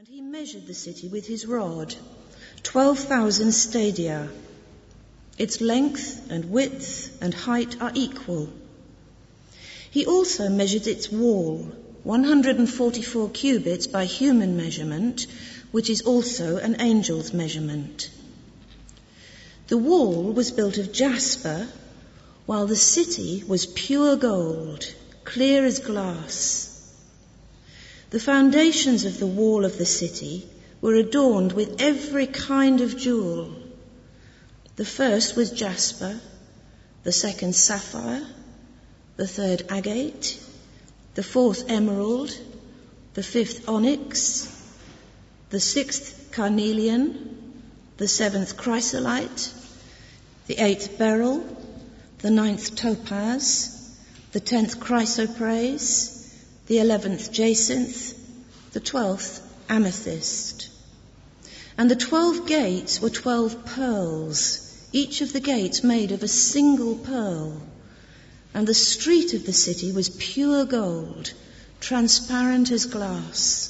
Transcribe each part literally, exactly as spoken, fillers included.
And he measured the city with his rod, twelve thousand stadia. Its length and width and height are equal. He also measured its wall, one hundred forty-four cubits by human measurement, which is also an angel's measurement. The wall was built of jasper, while the city was pure gold, clear as glass. The foundations of the wall of the city were adorned with every kind of jewel. The first was jasper, the second sapphire, the third agate, the fourth emerald, the fifth onyx, the sixth carnelian, the seventh chrysolite, the eighth beryl, the ninth topaz, the tenth chrysoprase, the eleventh jacinth, the twelfth amethyst. And the twelve gates were twelve pearls, each of the gates made of a single pearl. And the street of the city was pure gold, transparent as glass.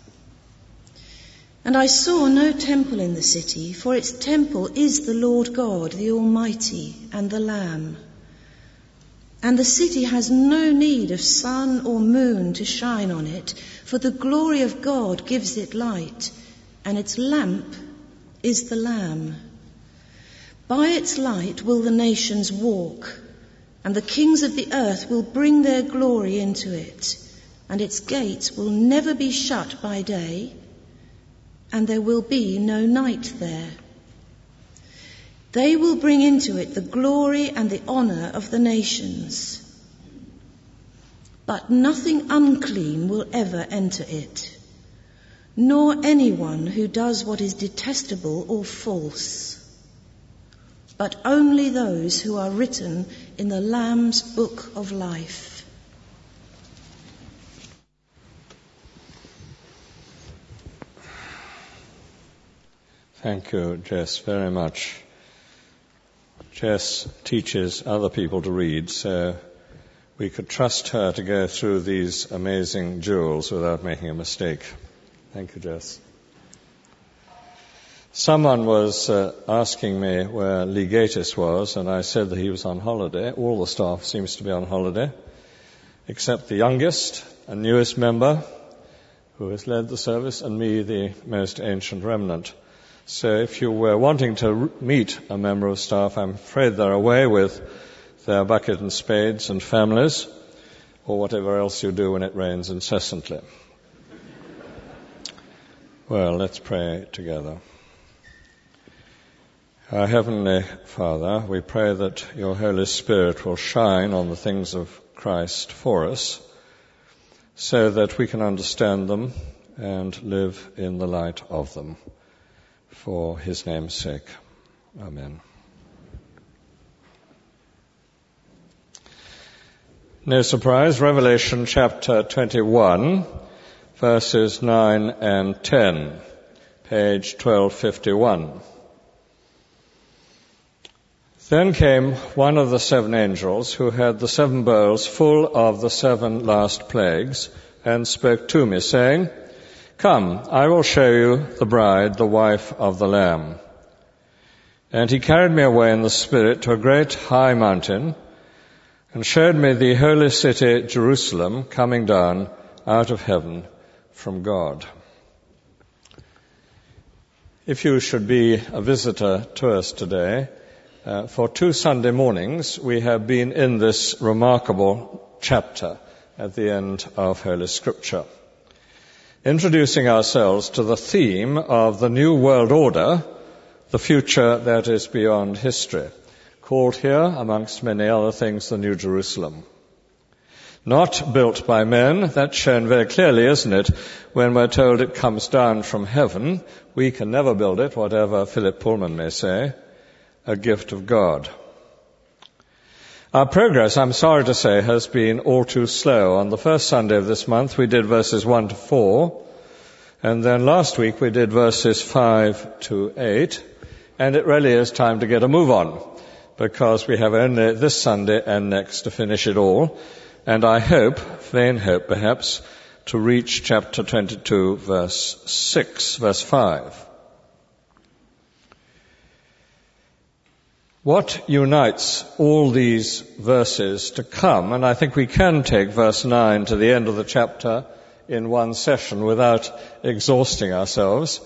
And I saw no temple in the city, for its temple is the Lord God, the Almighty, and the Lamb. And the city has no need of sun or moon to shine on it, for the glory of God gives it light, and its lamp is the Lamb. By its light will the nations walk, and the kings of the earth will bring their glory into it, and its gates will never be shut by day, and there will be no night there. They will bring into it the glory and the honour of the nations. But nothing unclean will ever enter it, nor anyone who does what is detestable or false, but only those who are written in the Lamb's book of life. Thank you, Jess, very much. Jess teaches other people to read, so we could trust her to go through these amazing jewels without making a mistake. Thank you, Jess. Someone was uh, asking me where Legatus was, and I said that he was on holiday. All the staff seems to be on holiday, except the youngest and newest member, who has led the service, and me, the most ancient remnant. So if you were wanting to meet a member of staff, I'm afraid they're away with their bucket and spades and families, or whatever else you do when it rains incessantly. Well, let's pray together. Our Heavenly Father, we pray that your Holy Spirit will shine on the things of Christ for us, so that we can understand them and live in the light of them. For his name's sake. Amen. No surprise, Revelation chapter twenty-one, verses nine and ten, page twelve fifty-one. Then came one of the seven angels who had the seven bowls full of the seven last plagues, and spoke to me, saying, Come, I will show you the bride, the wife of the Lamb. And he carried me away in the Spirit to a great high mountain, and showed me the holy city, Jerusalem, coming down out of heaven from God. If you should be a visitor to us today, uh, for two Sunday mornings we have been in this remarkable chapter at the end of Holy Scripture, introducing ourselves to the theme of the New World Order, the future that is beyond history, called here, amongst many other things, the New Jerusalem. Not built by men, that's shown very clearly, isn't it, when we're told it comes down from heaven. We can never build it, whatever Philip Pullman may say, a gift of God. Our progress, I'm sorry to say, has been all too slow. On the first Sunday of this month, we did verses one to four, and then last week we did verses five to eight, and it really is time to get a move on, because we have only this Sunday and next to finish it all, and I hope, vain hope perhaps, to reach chapter twenty-two, verse six, verse five. What unites all these verses to come, and I think we can take verse nine to the end of the chapter in one session without exhausting ourselves,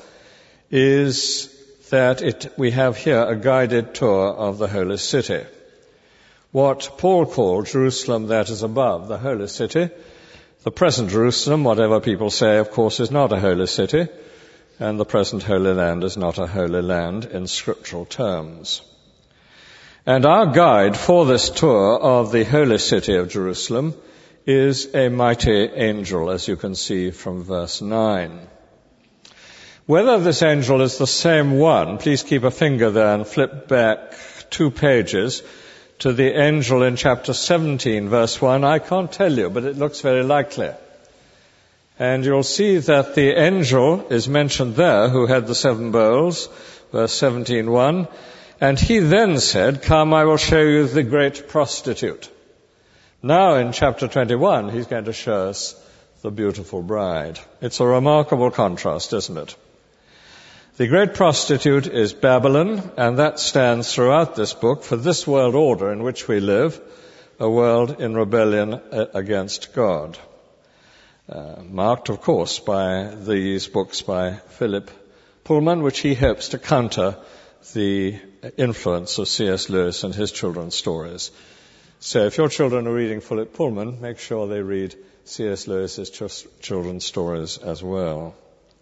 is that it, we have here a guided tour of the holy city. What Paul called Jerusalem that is above, the holy city. The present Jerusalem, whatever people say, of course, is not a holy city, and the present Holy Land is not a holy land in scriptural terms. And our guide for this tour of the holy city of Jerusalem is a mighty angel, as you can see from verse nine. Whether this angel is the same one, please keep a finger there and flip back two pages to the angel in chapter seventeen, verse one. I can't tell you, but it looks very likely. And you'll see that the angel is mentioned there who had the seven bowls, verse seventeen one. And he then said, "Come, I will show you the great prostitute." Now in chapter twenty-one, he's going to show us the beautiful bride. It's a remarkable contrast, isn't it? The great prostitute is Babylon, and that stands throughout this book for this world order in which we live, a world in rebellion against God. Uh, marked, of course, by these books by Philip Pullman, which he hopes to counter the influence of C S Lewis and his children's stories. So if your children are reading Philip Pullman, make sure they read C S Lewis's ch- children's stories as well.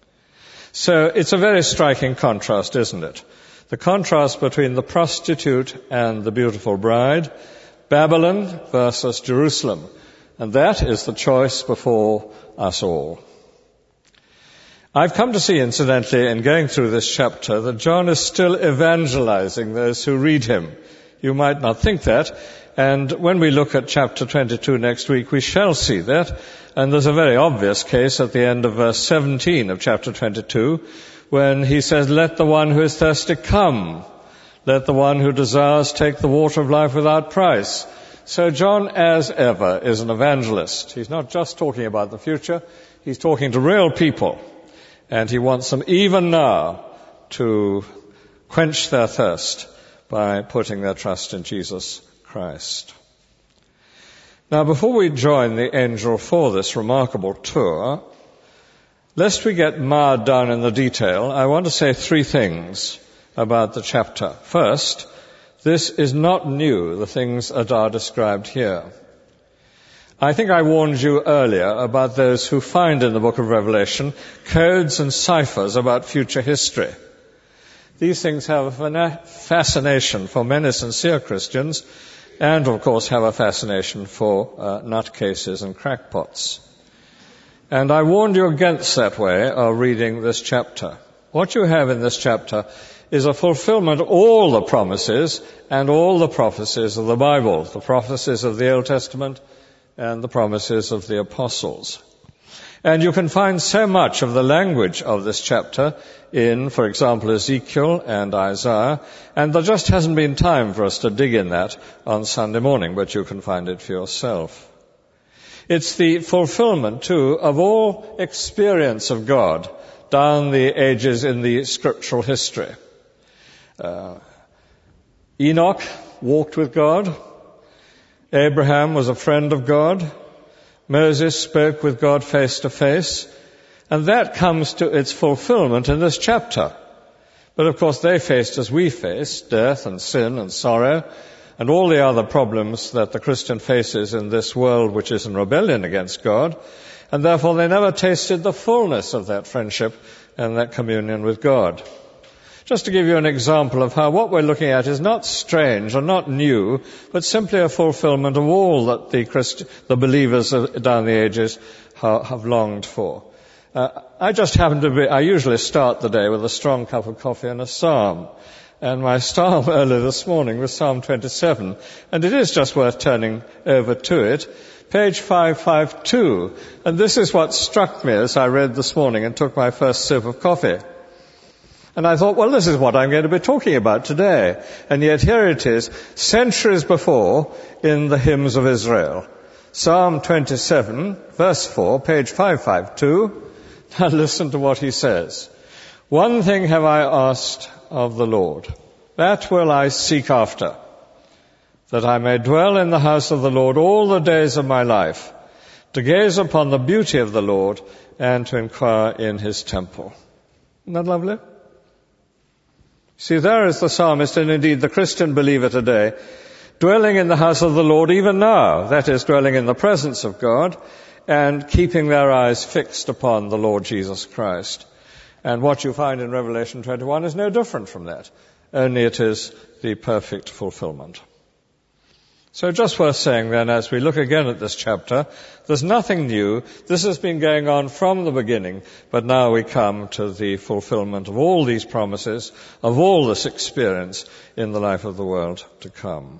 So it's a very striking contrast, isn't it? The contrast between the prostitute and the beautiful bride, Babylon versus Jerusalem. And that is the choice before us all. I've come to see, incidentally, in going through this chapter, that John is still evangelizing those who read him. You might not think that, and when we look at chapter twenty-two next week, we shall see that. And there's a very obvious case at the end of verse seventeen of chapter twenty-two, when he says, "Let the one who is thirsty come. Let the one who desires take the water of life without price." So John, as ever, is an evangelist. He's not just talking about the future, he's talking to real people. And he wants them even now to quench their thirst by putting their trust in Jesus Christ. Now, before we join the angel for this remarkable tour, lest we get mired down in the detail, I want to say three things about the chapter. First, this is not new, the things that are described here. I think I warned you earlier about those who find in the book of Revelation codes and ciphers about future history. These things have a fascination for many sincere Christians, and of course have a fascination for uh, nutcases and crackpots. And I warned you against that way of reading this chapter. What you have in this chapter is a fulfillment of all the promises and all the prophecies of the Bible, the prophecies of the Old Testament and the promises of the apostles. And you can find so much of the language of this chapter in, for example, Ezekiel and Isaiah, and there just hasn't been time for us to dig in that on Sunday morning, but you can find it for yourself. It's the fulfillment, too, of all experience of God down the ages in the scriptural history. Uh, Enoch walked with God. Abraham was a friend of God. Moses spoke with God face to face. And that comes to its fulfillment in this chapter. But of course they faced, as we face, death and sin and sorrow and all the other problems that the Christian faces in this world which is in rebellion against God. And therefore they never tasted the fullness of that friendship and that communion with God. Just to give you an example of how what we're looking at is not strange or not new, but simply a fulfillment of all that the Christ, the believers down the ages ha, have longed for. Uh, I just happen to be, I usually start the day with a strong cup of coffee and a psalm. And my psalm earlier this morning was Psalm twenty-seven. And it is just worth turning over to it. Page five fifty-two. And this is what struck me as I read this morning and took my first sip of coffee. And I thought, well, this is what I'm going to be talking about today. And yet here it is, centuries before, in the hymns of Israel. Psalm twenty-seven, verse four, page five fifty-two. Now listen to what he says. One thing have I asked of the Lord, that will I seek after, that I may dwell in the house of the Lord all the days of my life, to gaze upon the beauty of the Lord and to inquire in his temple. Isn't that lovely? See, there is the psalmist, and indeed the Christian believer today, dwelling in the house of the Lord even now, that is, dwelling in the presence of God, and keeping their eyes fixed upon the Lord Jesus Christ. And what you find in Revelation twenty-one is no different from that, only it is the perfect fulfillment. So just worth saying then, as we look again at this chapter, there's nothing new. This has been going on from the beginning, but now we come to the fulfillment of all these promises, of all this experience in the life of the world to come.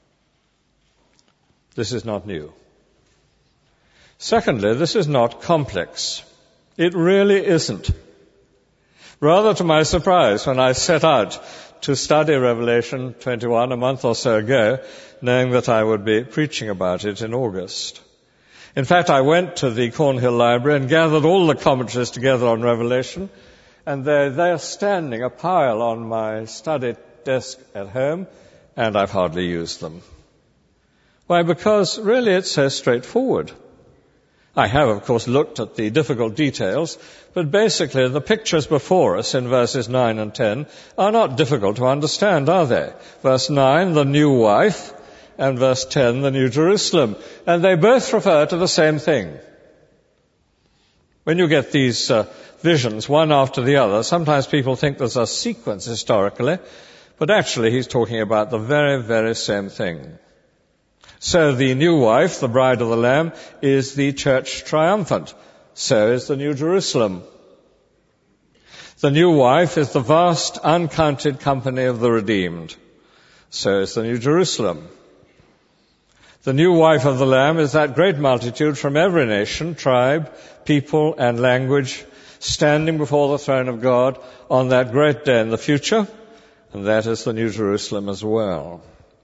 This is not new. Secondly, this is not complex. It really isn't. Rather to my surprise, when I set out to study Revelation twenty-one a month or so ago, knowing that I would be preaching about it in August. In fact, I went to the Cornhill Library and gathered all the commentaries together on Revelation, and they're, they're standing a pile on my study desk at home, and I've hardly used them. Why? Because really it's so straightforward. I have, of course, looked at the difficult details, but basically the pictures before us in verses nine and ten are not difficult to understand, are they? Verse nine, the new wife, and verse ten, the new Jerusalem. And they both refer to the same thing. When you get these uh, visions, one after the other, sometimes people think there's a sequence historically, but actually he's talking about the very, very same thing. So the new wife, the bride of the Lamb, is the church triumphant. So is the new Jerusalem. The new wife is the vast, uncounted company of the redeemed. So is the new Jerusalem. The new wife of the Lamb is that great multitude from every nation, tribe, people, and language, standing before the throne of God on that great day in the future, and that is the new Jerusalem as well.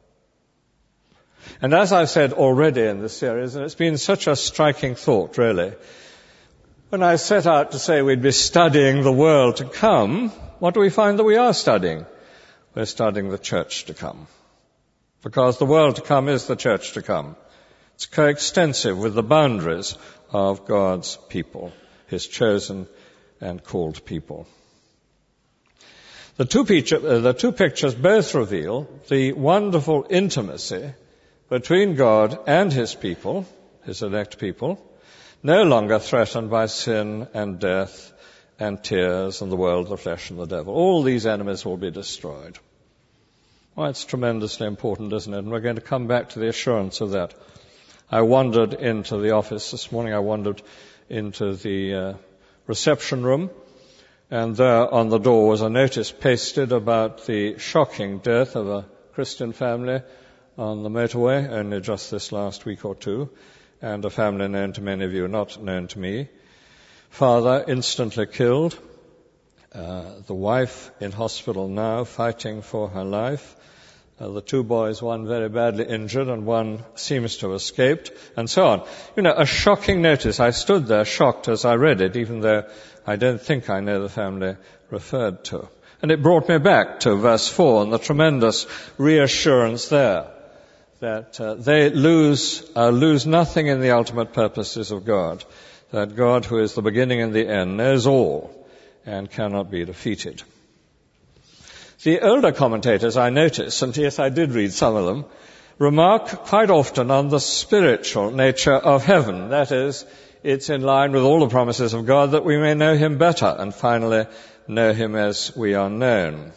And as I've said already in this series, and it's been such a striking thought, really, when I set out to say we'd be studying the world to come, what do we find that we are studying? We're studying the church to come. Because the world to come is the church to come. It's coextensive with the boundaries of God's people, his chosen and called people. The two, picture, uh, the two pictures both reveal the wonderful intimacy between God and his people, his elect people, no longer threatened by sin and death and tears and the world, the flesh and the devil. All these enemies will be destroyed. Well, it's tremendously important, isn't it? And we're going to come back to the assurance of that. I wandered into the office this morning. I wandered into the uh, reception room, and there on the door was a notice pasted about the shocking death of a Christian family on the motorway only just this last week or two, and a family known to many of you, not known to me. Father instantly killed, uh, the wife in hospital now fighting for her life, uh, the two boys, one very badly injured and one seems to have escaped, and so on. You know, a shocking notice. I stood there shocked as I read it, even though I don't think I know the family referred to. And it brought me back to verse four and the tremendous reassurance there that uh, they lose uh, lose nothing in the ultimate purposes of God, that God, who is the beginning and the end, knows all and cannot be defeated. The older commentators, I notice, and yes, I did read some of them, remark quite often on the spiritual nature of heaven. That is, it's in line with all the promises of God that we may know him better and finally know him as we are known.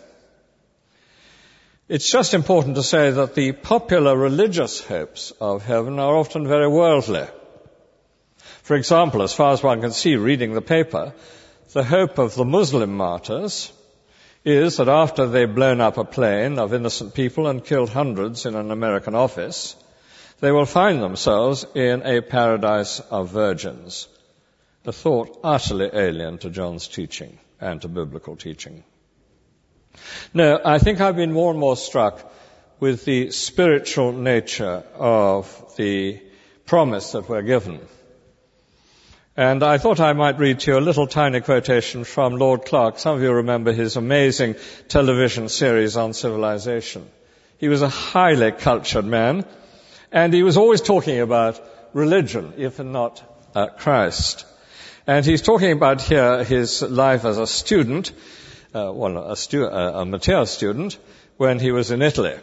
It's just important to say that the popular religious hopes of heaven are often very worldly. For example, as far as one can see reading the paper, the hope of the Muslim martyrs is that after they've blown up a plane of innocent people and killed hundreds in an American office, they will find themselves in a paradise of virgins. A thought utterly alien to John's teaching and to biblical teaching. No, I think I've been more and more struck with the spiritual nature of the promise that we're given. And I thought I might read to you a little tiny quotation from Lord Clark. Some of you remember his amazing television series on civilization. He was a highly cultured man, and he was always talking about religion, if not uh, Christ. And he's talking about here his life as a student, uh, well, a, stu- a Matthias student, when he was in Italy.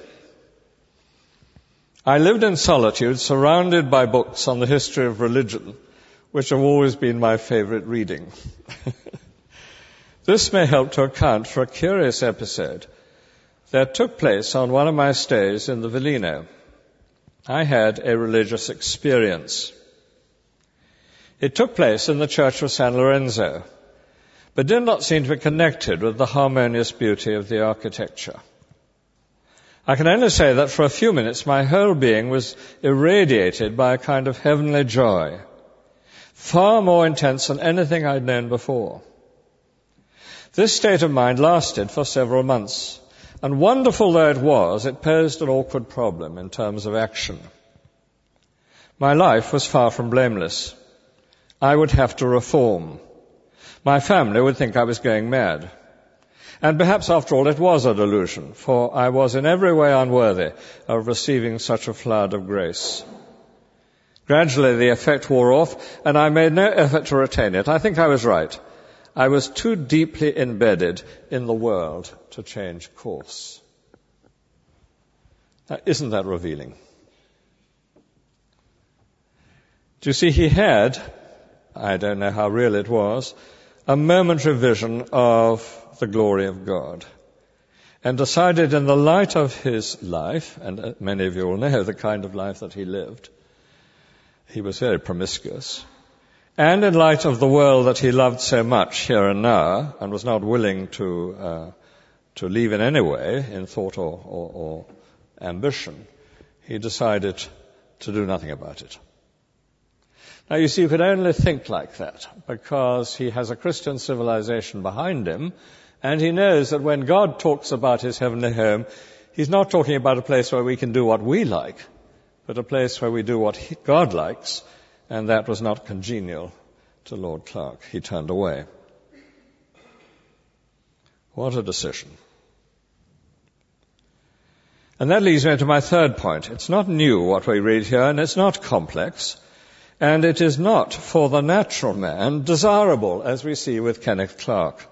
I lived in solitude, surrounded by books on the history of religion, which have always been my favorite reading. This may help to account for a curious episode that took place on one of my stays in the Velino. I had a religious experience. It took place in the church of San Lorenzo, but did not seem to be connected with the harmonious beauty of the architecture. I can only say that for a few minutes my whole being was irradiated by a kind of heavenly joy, far more intense than anything I'd known before. This state of mind lasted for several months, and wonderful though it was, it posed an awkward problem in terms of action. My life was far from blameless. I would have to reform. My family would think I was going mad. And perhaps after all it was a delusion, for I was in every way unworthy of receiving such a flood of grace. Gradually the effect wore off, and I made no effort to retain it. I think I was right. I was too deeply embedded in the world to change course. Now, isn't that revealing? Do you see, he had, I don't know how real it was, a momentary vision of the glory of God, and decided in the light of his life, and many of you will know the kind of life that he lived, he was very promiscuous, and in light of the world that he loved so much here and now, and was not willing to uh, to leave in any way, in thought or, or, or ambition, he decided to do nothing about it. Now you see, you could only think like that because he has a Christian civilization behind him, and he knows that when God talks about his heavenly home, he's not talking about a place where we can do what we like, but a place where we do what he, God likes, and that was not congenial to Lord Clark. He turned away. What a decision. And that leads me to my third point. It's not new what we read here, and it's not complex, and it is not, for the natural man, desirable, as we see with Kenneth Clark.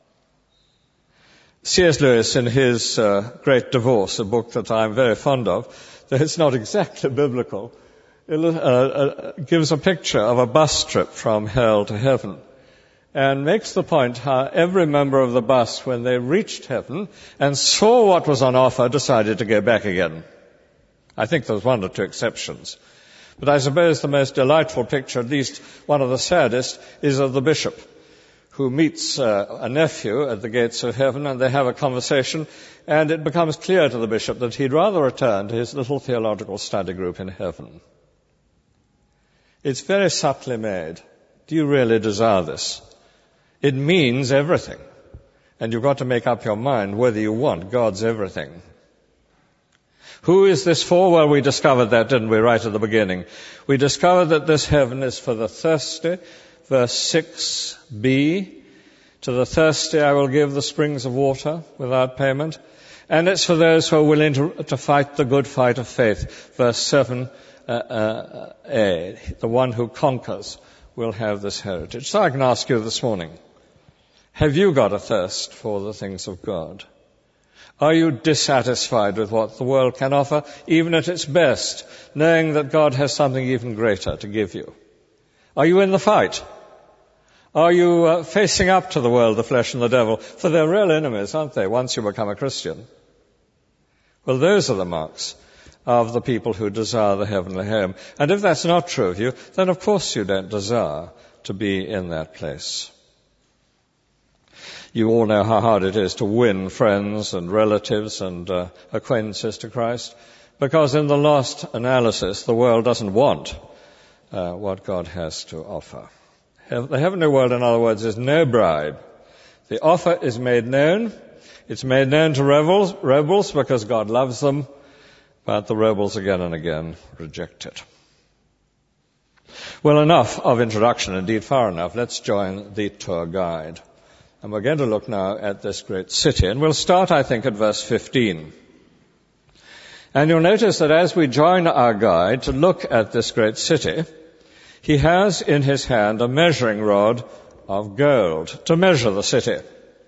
C S Lewis, in his uh, Great Divorce, a book that I'm very fond of, though it's not exactly biblical, it, uh, uh, gives a picture of a bus trip from hell to heaven, and makes the point how every member of the bus, when they reached heaven and saw what was on offer, decided to go back again. I think there's one or two exceptions. But I suppose the most delightful picture, at least one of the saddest, is of the bishop, who meets uh, a nephew at the gates of heaven, and they have a conversation, and it becomes clear to the bishop that he'd rather return to his little theological study group in heaven. It's very subtly made. Do you really desire this? It means everything, and you've got to make up your mind whether you want God's everything. Who is this for? Well, we discovered that, didn't we, right at the beginning? We discovered that this heaven is for the thirsty. Verse six b, to the thirsty I will give the springs of water without payment. And it's for those who are willing to, to fight the good fight of faith. Verse seven uh, uh, a, the one who conquers will have this heritage. So I can ask you this morning, have you got a thirst for the things of God? Are you dissatisfied with what the world can offer, even at its best, knowing that God has something even greater to give you? Are you in the fight? Are you uh, facing up to the world, the flesh and the devil? For they're real enemies, aren't they, once you become a Christian? Well, those are the marks of the people who desire the heavenly home. And if that's not true of you, then of course you don't desire to be in that place. You all know how hard it is to win friends and relatives and uh, acquaintances to Christ, because in the last analysis, the world doesn't want uh, what God has to offer. The heavenly world, in other words, is no bribe. The offer is made known. It's made known to rebels, rebels because God loves them, but the rebels again and again reject it. Well, enough of introduction, indeed far enough. Let's join the tour guide. And we're going to look now at this great city. And we'll start, I think, at verse fifteen. And you'll notice that as we join our guide to look at this great city, he has in his hand a measuring rod of gold to measure the city.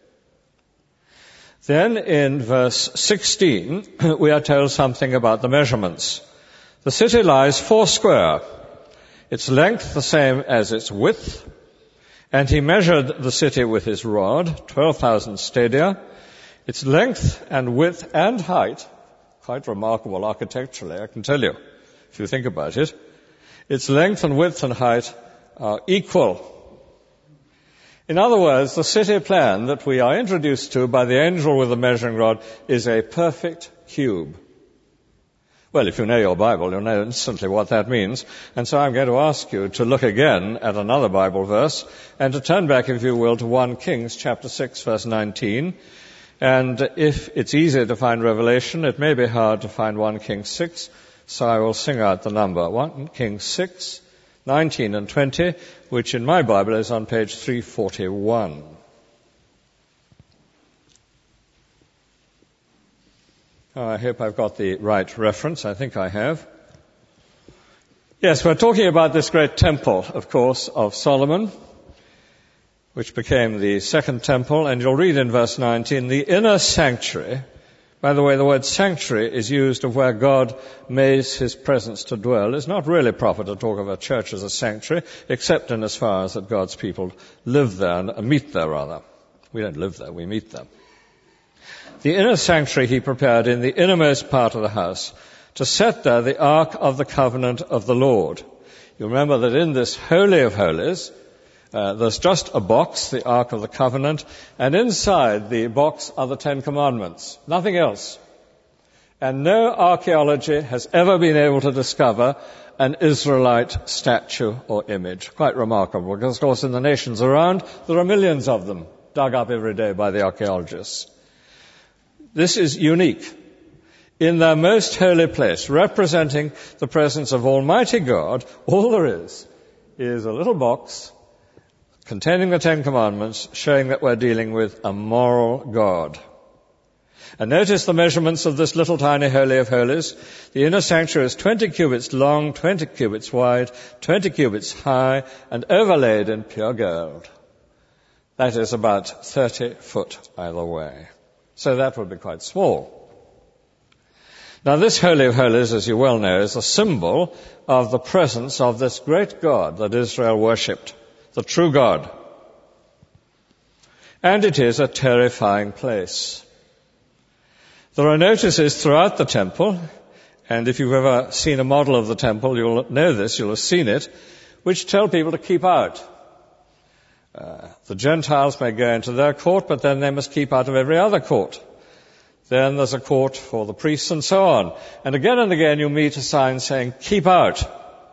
Then in verse sixteen, we are told something about the measurements. The city lies four square, its length the same as its width, and he measured the city with his rod, twelve thousand stadia, its length and width and height, quite remarkable architecturally, I can tell you, if you think about it. Its length and width and height are equal. In other words, the city plan that we are introduced to by the angel with the measuring rod is a perfect cube. Well, if you know your Bible, you'll know instantly what that means. And so I'm going to ask you to look again at another Bible verse and to turn back, if you will, to First Kings chapter six, verse nineteen. And if it's easier to find Revelation, it may be hard to find First Kings six, so I will sing out the number. First Kings six, nineteen and twenty, which in my Bible is on page three forty-one. Oh, I hope I've got the right reference. I think I have. Yes, we're talking about this great temple, of course, of Solomon, which became the second temple. And you'll read in verse nineteen, the inner sanctuary. By the way, the word sanctuary is used of where God makes his presence to dwell. It's not really proper to talk of a church as a sanctuary, except in as far as that God's people live there and meet there, rather. We don't live there, we meet there. The inner sanctuary he prepared in the innermost part of the house to set there the ark of the covenant of the Lord. You remember that in this Holy of Holies, uh, there's just a box, the ark of the covenant, and inside the box are the Ten Commandments. Nothing else. And no archaeology has ever been able to discover an Israelite statue or image. Quite remarkable, because of course in the nations around, there are millions of them dug up every day by the archaeologists. This is unique. In their most holy place, representing the presence of Almighty God, all there is is a little box containing the Ten Commandments, showing that we're dealing with a moral God. And notice the measurements of this little tiny Holy of Holies. The inner sanctuary is twenty cubits long, twenty cubits wide, twenty cubits high, and overlaid in pure gold. That is about thirty foot either way. So that would be quite small. Now this Holy of Holies, as you well know, is a symbol of the presence of this great God that Israel worshipped, the true God. And it is a terrifying place. There are notices throughout the temple, and if you've ever seen a model of the temple, you'll know this, you'll have seen it, which tell people to keep out. Uh, the Gentiles may go into their court, but then they must keep out of every other court. Then there's a court for the priests and so on. And again and again you meet a sign saying, keep out.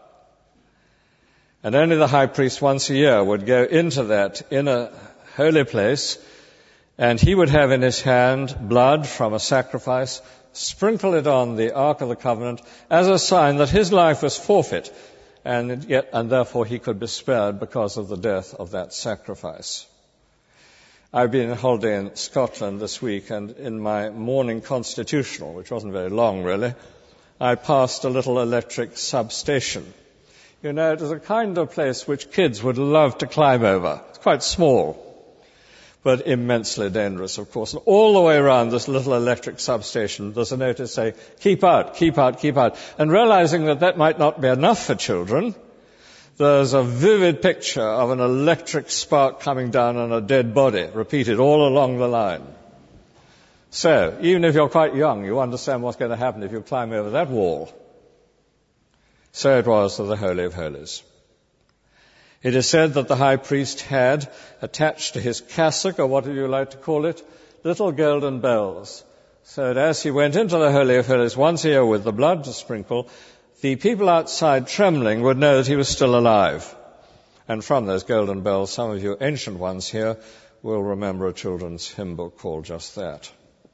And only the high priest once a year would go into that inner holy place, and he would have in his hand blood from a sacrifice, sprinkle it on the Ark of the Covenant as a sign that his life was forfeit, and yet, and therefore he could be spared because of the death of that sacrifice. I've been on holiday in Scotland this week, and in my morning constitutional, which wasn't very long really, I passed a little electric substation. You know, it is a kind of place which kids would love to climb over. It's quite small, but immensely dangerous, of course. And all the way around this little electric substation, there's a notice saying, keep out, keep out, keep out. And realizing that that might not be enough for children, there's a vivid picture of an electric spark coming down on a dead body, repeated all along the line. So, even if you're quite young, you understand what's going to happen if you climb over that wall. So it was to the Holy of Holies. It is said that the high priest had attached to his cassock, or whatever you like to call it, little golden bells, so that as he went into the Holy of Holies once a year with the blood to sprinkle, the people outside trembling would know that he was still alive. And from those golden bells, some of you ancient ones here will remember a children's hymn book called just that.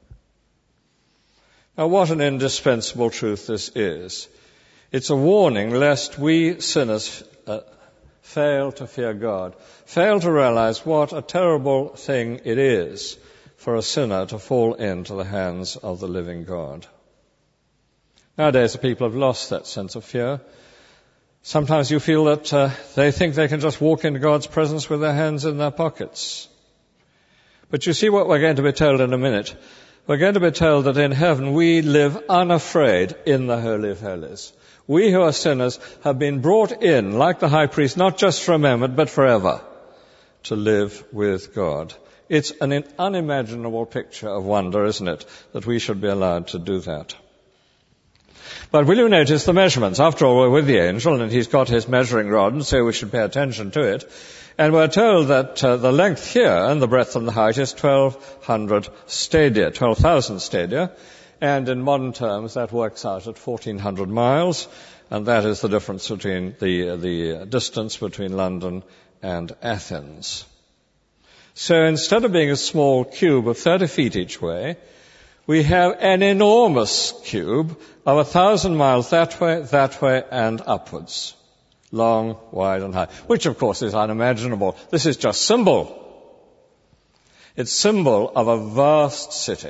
Now, what an indispensable truth this is. It's a warning lest we sinners uh, fail to fear God, fail to realize what a terrible thing it is for a sinner to fall into the hands of the living God. Nowadays, the people have lost that sense of fear. Sometimes you feel that uh, they think they can just walk into God's presence with their hands in their pockets. But you see what we're going to be told in a minute. We're going to be told that in heaven we live unafraid in the Holy of Holies. We who are sinners have been brought in, like the high priest, not just for a moment, but forever, to live with God. It's an unimaginable picture of wonder, isn't it, that we should be allowed to do that. But will you notice the measurements? After all, we're with the angel, and he's got his measuring rod, and so we should pay attention to it. And we're told that uh, the length here and the breadth and the height is twelve hundred stadia, twelve thousand stadia. And in modern terms, that works out at fourteen hundred miles, and that is the difference between the, the distance between London and Athens. So instead of being a small cube of thirty feet each way, we have an enormous cube of a thousand miles that way, that way, and upwards. Long, wide, and high, which of course is unimaginable. This is just symbol. It's symbol of a vast city.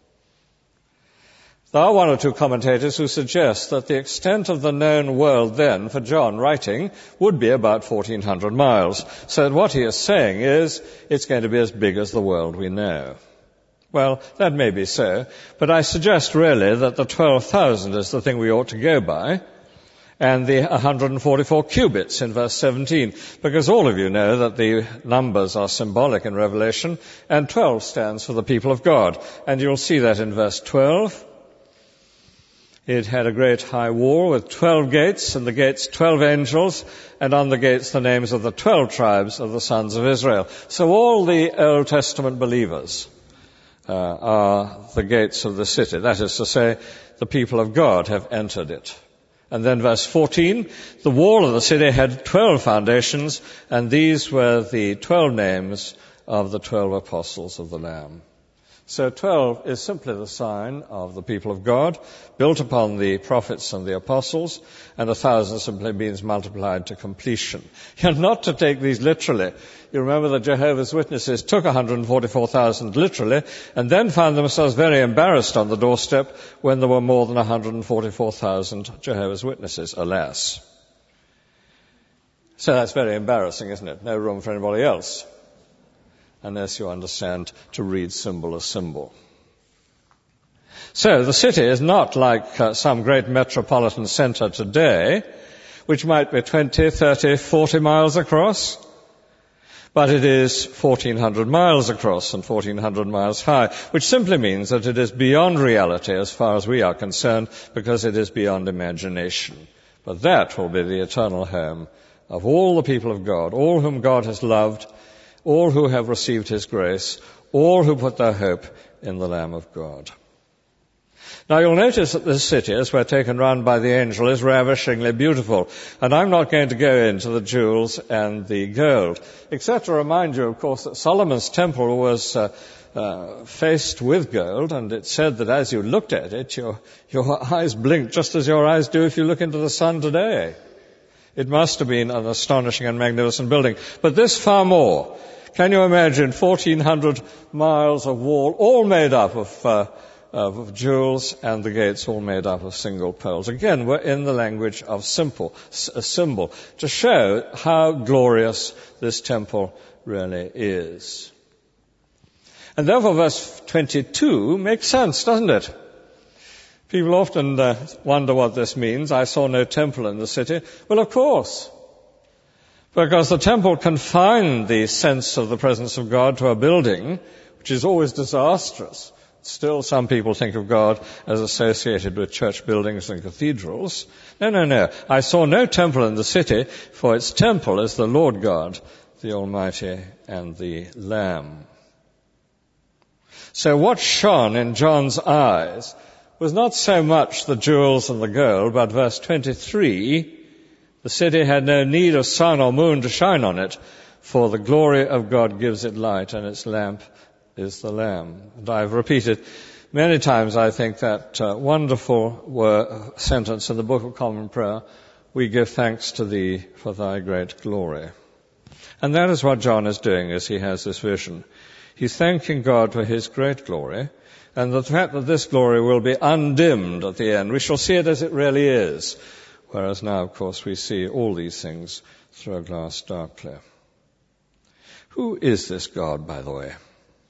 There are one or two commentators who suggest that the extent of the known world then, for John writing, would be about fourteen hundred miles. So what he is saying is, it's going to be as big as the world we know. Well, that may be so, but I suggest really that the twelve thousand is the thing we ought to go by, and the one hundred forty-four cubits in verse seventeen, because all of you know that the numbers are symbolic in Revelation, and twelve stands for the people of God. And you'll see that in verse twelve. It had a great high wall with twelve gates, and the gates twelve angels, and on the gates the names of the twelve tribes of the sons of Israel. So all the Old Testament believers uh, are the gates of the city. That is to say, the people of God have entered it. And then verse fourteen, the wall of the city had twelve foundations, and these were the twelve names of the twelve apostles of the Lamb. So twelve is simply the sign of the people of God, built upon the prophets and the apostles, and a thousand simply means multiplied to completion. You're not to take these literally. You remember that Jehovah's Witnesses took one hundred forty-four thousand literally, and then found themselves very embarrassed on the doorstep when there were more than one hundred forty-four thousand Jehovah's Witnesses, alas. So that's very embarrassing, isn't it? No room for anybody else, unless you understand to read symbol as symbol. So the city is not like uh, some great metropolitan center today, which might be twenty, thirty, forty miles across, but it is fourteen hundred miles across and fourteen hundred miles high, which simply means that it is beyond reality as far as we are concerned, because it is beyond imagination. But that will be the eternal home of all the people of God, all whom God has loved, all who have received his grace, all who put their hope in the Lamb of God. Now you'll notice that this city, as we're taken round by the angel, is ravishingly beautiful. And I'm not going to go into the jewels and the gold, except to remind you, of course, that Solomon's temple was uh, uh, faced with gold, and it said that as you looked at it, your, your eyes blinked just as your eyes do if you look into the sun today. It must have been an astonishing and magnificent building. But this far more. Can you imagine fourteen hundred miles of wall, all made up of, uh, of jewels, and the gates all made up of single pearls? Again, we're in the language of simple, a symbol, to show how glorious this temple really is. And therefore verse twenty-two makes sense, doesn't it? People often uh, wonder what this means. I saw no temple in the city. Well, of course, because the temple confined the sense of the presence of God to a building, which is always disastrous. Still, some people think of God as associated with church buildings and cathedrals. No, no, no. I saw no temple in the city, for its temple is the Lord God, the Almighty, and the Lamb. So what shone in John's eyes was not so much the jewels and the gold, but verse twenty-three, the city had no need of sun or moon to shine on it, for the glory of God gives it light, and its lamp is the Lamb. And I've repeated many times, I think, that uh, wonderful word, sentence in the Book of Common Prayer, we give thanks to thee for thy great glory. And that is what John is doing as he has this vision. He's thanking God for his great glory, and the fact that this glory will be undimmed at the end. We shall see it as it really is, whereas now, of course, we see all these things through a glass darkly. Who is this God, by the way?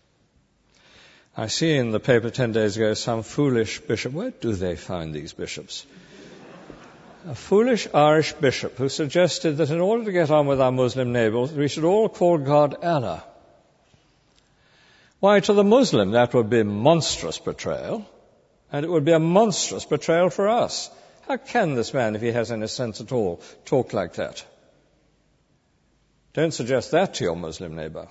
I see in the paper ten days ago some foolish bishop. Where do they find these bishops? A foolish Irish bishop who suggested that in order to get on with our Muslim neighbors, we should all call God Allah. Why, to the Muslim, that would be monstrous betrayal, and it would be a monstrous betrayal for us. How can this man, if he has any sense at all, talk like that? Don't suggest that to your Muslim neighbor.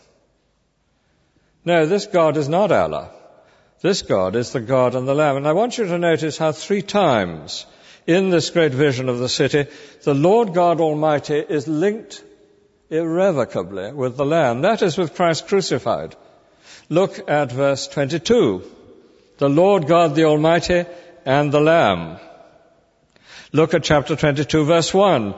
No, this God is not Allah. This God is the God and the Lamb. And I want you to notice how three times in this great vision of the city, the Lord God Almighty is linked irrevocably with the Lamb. That is, with Christ crucified. Look at verse twenty-two. The Lord God the Almighty and the Lamb. Look at chapter twenty-two, verse one.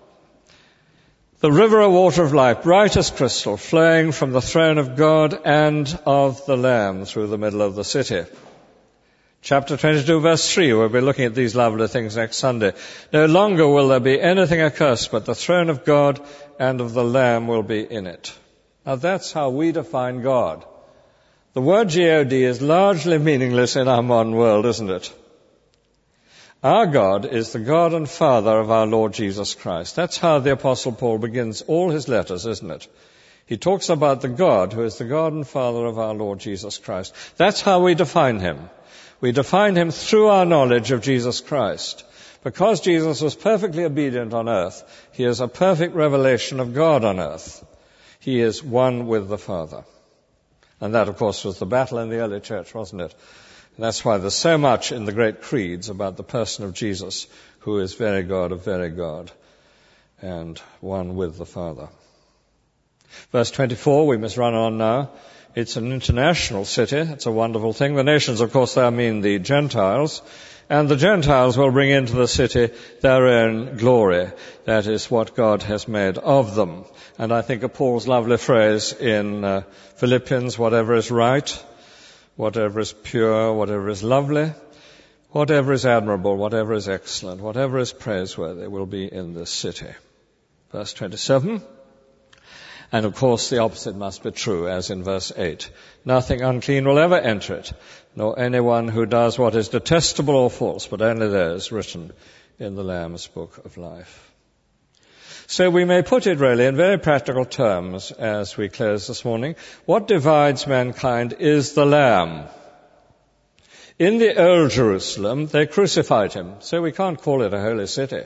The river of water of life, bright as crystal, flowing from the throne of God and of the Lamb through the middle of the city. Chapter twenty-two, verse three, we'll be looking at these lovely things next Sunday. No longer will there be anything accursed, but the throne of God and of the Lamb will be in it. Now that's how we define God. The word G O D is largely meaningless in our modern world, isn't it? Our God is the God and Father of our Lord Jesus Christ. That's how the Apostle Paul begins all his letters, isn't it? He talks about the God who is the God and Father of our Lord Jesus Christ. That's how we define him. We define him through our knowledge of Jesus Christ. Because Jesus was perfectly obedient on earth, he is a perfect revelation of God on earth. He is one with the Father. And that, of course, was the battle in the early church, wasn't it? And that's why there's so much in the great creeds about the person of Jesus, who is very God of very God, and one with the Father. Verse twenty-four, we must run on now. It's an international city. It's a wonderful thing. The nations, of course, there mean the Gentiles. And the Gentiles will bring into the city their own glory. That is what God has made of them. And I think of Paul's lovely phrase in uh, Philippians, whatever is right, whatever is pure, whatever is lovely, whatever is admirable, whatever is excellent, whatever is praiseworthy will be in this city. Verse twenty-seven. And of course the opposite must be true, as in verse eight. Nothing unclean will ever enter it, nor anyone who does what is detestable or false, but only those written in the Lamb's book of life. So we may put it really in very practical terms as we close this morning. What divides mankind is the Lamb. In the old Jerusalem, they crucified him, so we can't call it a holy city.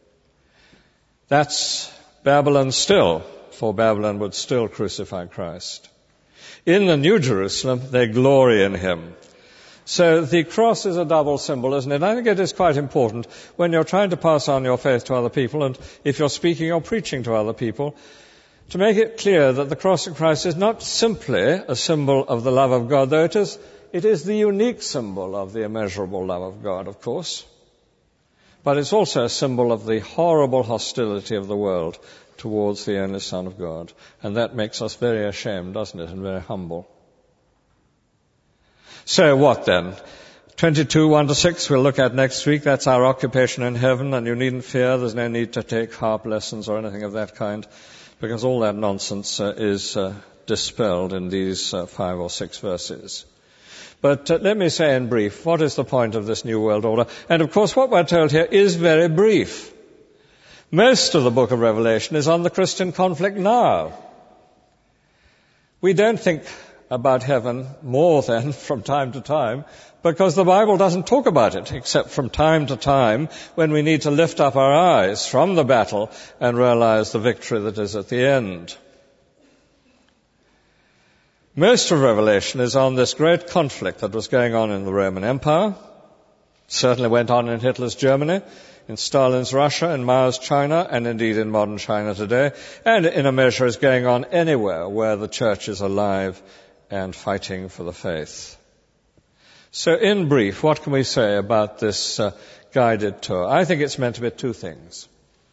That's Babylon still, for Babylon would still crucify Christ. In the New Jerusalem, they glory in him. So the cross is a double symbol, isn't it? I think it is quite important when you're trying to pass on your faith to other people, and if you're speaking or preaching to other people, to make it clear that the cross of Christ is not simply a symbol of the love of God, though it is, it is the unique symbol of the immeasurable love of God, of course. But it's also a symbol of the horrible hostility of the world towards the only Son of God. And that makes us very ashamed, doesn't it, and very humble. So what then? twenty-two, one to six we'll look at next week. That's our occupation in heaven, and you needn't fear. There's no need to take harp lessons or anything of that kind, because all that nonsense uh, is uh, dispelled in these uh, five or six verses. But uh, let me say in brief, what is the point of this new world order? And of course what we're told here is very brief. Most of the book of Revelation is on the Christian conflict now. We don't think about heaven more than from time to time, because the Bible doesn't talk about it, except from time to time when we need to lift up our eyes from the battle and realize the victory that is at the end. Most of Revelation is on this great conflict that was going on in the Roman Empire. It certainly went on in Hitler's Germany, in Stalin's Russia, in Mao's China, and indeed in modern China today, and in a measure is going on anywhere where the church is alive and fighting for the faith. So in brief, what can we say about this uh, guided tour? I think it's meant to be two things.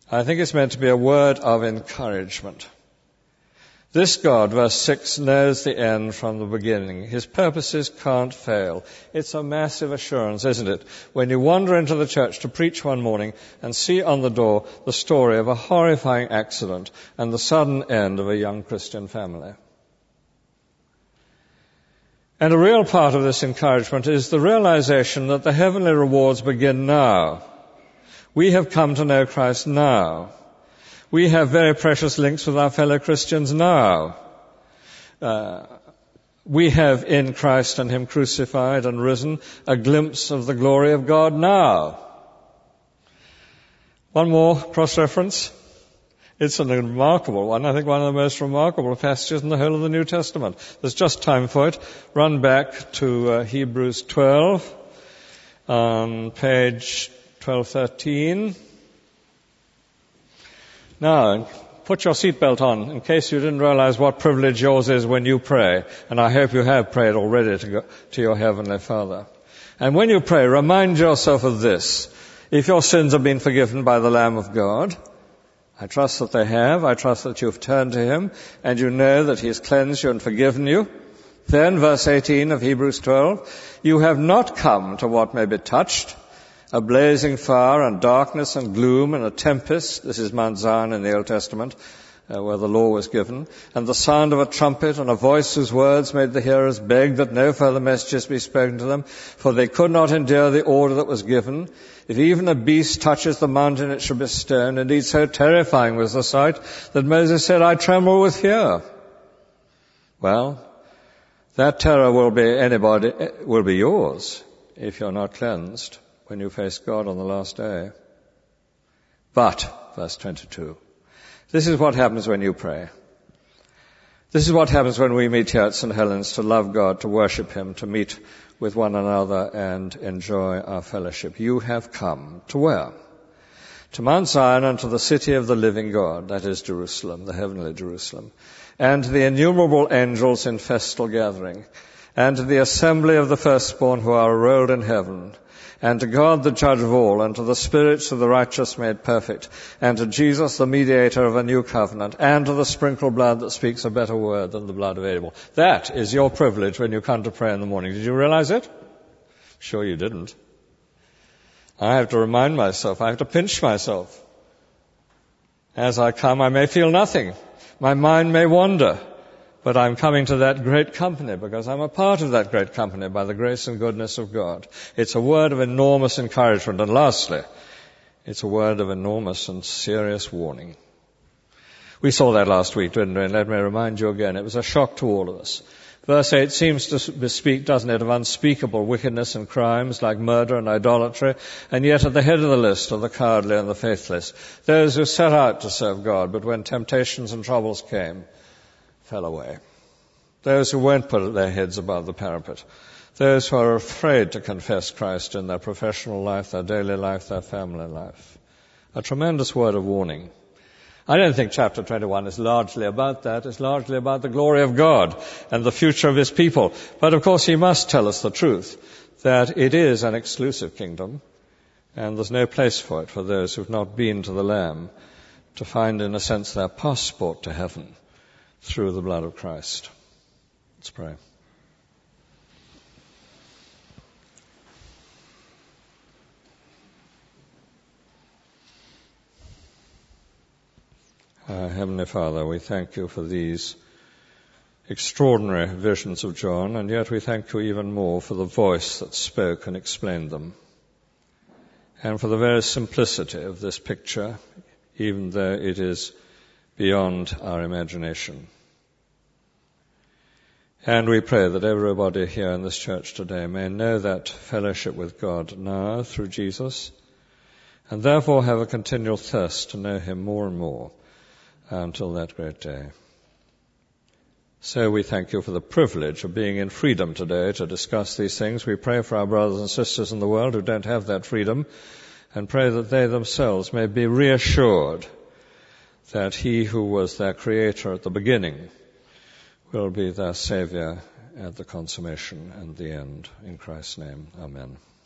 I think it's meant to be a word of encouragement. This God, verse six, knows the end from the beginning. His purposes can't fail. It's a massive assurance, isn't it? When you wander into the church to preach one morning and see on the door the story of a horrifying accident and the sudden end of a young Christian family. And a real part of this encouragement is the realization that the heavenly rewards begin now. We have come to know Christ now. We have very precious links with our fellow Christians now. Uh, we have in Christ and Him crucified and risen a glimpse of the glory of God now. One more cross-reference. It's a remarkable one. I think one of the most remarkable passages in the whole of the New Testament. There's just time for it. Run back to uh, Hebrews twelve, on page twelve thirteen. Now, put your seatbelt on in case you didn't realize what privilege yours is when you pray. And I hope you have prayed already to, go, to your Heavenly Father. And when you pray, remind yourself of this. If your sins have been forgiven by the Lamb of God, I trust that they have. I trust that you've turned to Him and you know that He has cleansed you and forgiven you. Then, verse eighteen of Hebrews twelve, you have not come to what may be touched, a blazing fire and darkness and gloom and a tempest. This is Mount Zion in the Old Testament, uh, where the law was given. And the sound of a trumpet and a voice whose words made the hearers beg that no further messages be spoken to them, for they could not endure the order that was given. If even a beast touches the mountain, it shall be stoned. Indeed, so terrifying was the sight that Moses said, I tremble with fear. Well, that terror will be anybody, will be yours if you're not cleansed when you face God on the last day. But, verse twenty-two, this is what happens when you pray. This is what happens when we meet here at Saint Helens to love God, to worship Him, to meet with one another and enjoy our fellowship. You have come to where? To Mount Zion and to the city of the living God, that is Jerusalem, the heavenly Jerusalem, and to the innumerable angels in festal gathering, and to the assembly of the firstborn who are enrolled in heaven, and to God the judge of all, and to the spirits of the righteous made perfect, and to Jesus the mediator of a new covenant, and to the sprinkled blood that speaks a better word than the blood of Abel. That is your privilege when you come to pray in the morning. Did you realize it? Sure you didn't. I have to remind myself, I have to pinch myself. As I come, I may feel nothing. My mind may wander. But I'm coming to that great company because I'm a part of that great company by the grace and goodness of God. It's a word of enormous encouragement. And lastly, it's a word of enormous and serious warning. We saw that last week, didn't we? And let me remind you again, it was a shock to all of us. Verse eight seems to bespeak, doesn't it, of unspeakable wickedness and crimes like murder and idolatry, and yet at the head of the list are the cowardly and the faithless, those who set out to serve God, but when temptations and troubles came, fell away. Those who won't put their heads above the parapet. Those who are afraid to confess Christ in their professional life, their daily life, their family life. A tremendous word of warning. I don't think chapter twenty-one is largely about that. It's largely about the glory of God and the future of His people. But of course He must tell us the truth, that it is an exclusive kingdom, and there's no place for it for those who've not been to the Lamb to find, in a sense, their passport to heaven through the blood of Christ. Let's pray. Uh, Heavenly Father, we thank You for these extraordinary visions of John, and yet we thank You even more for the voice that spoke and explained them, and for the very simplicity of this picture, even though it is beyond our imagination. And we pray that everybody here in this church today may know that fellowship with God now through Jesus, and therefore have a continual thirst to know Him more and more until that great day. So we thank You for the privilege of being in freedom today to discuss these things. We pray for our brothers and sisters in the world who don't have that freedom, and pray that they themselves may be reassured that He who was their Creator at the beginning will be their Saviour at the consummation and the end. In Christ's name, amen.